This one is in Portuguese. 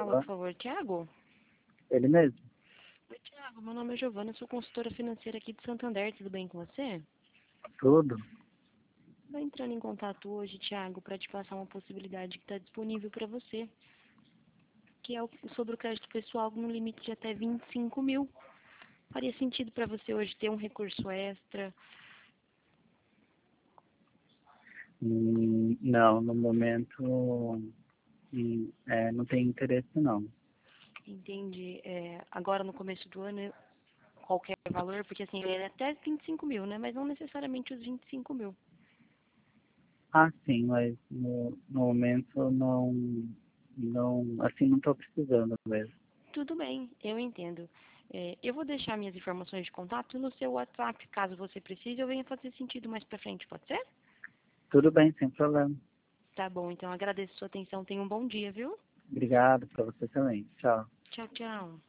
fala, por favor, Thiago? Ele mesmo? Oi, Thiago, meu nome é Giovana, sou consultora financeira aqui de Santander, tudo bem com você? Tudo? Estou entrando em contato hoje, Thiago, para te passar uma possibilidade que está disponível para você, que é sobre o crédito pessoal no limite de até 25 mil. Faria sentido para você hoje ter um recurso extra? Não, no momento não tem interesse não. Entende? Agora no começo do ano, qualquer valor, porque assim, ele é até 25 mil, né? Mas não necessariamente os 25 mil. Ah, sim, mas no momento assim não estou precisando mesmo. Tudo bem, eu entendo. Eu vou deixar minhas informações de contato no seu WhatsApp, caso você precise, eu venha fazer sentido mais pra frente, pode ser? Tudo bem, sem problema. Tá bom, então agradeço a sua atenção, tenha um bom dia, viu? Obrigado para você também. Tchau. Tchau, tchau.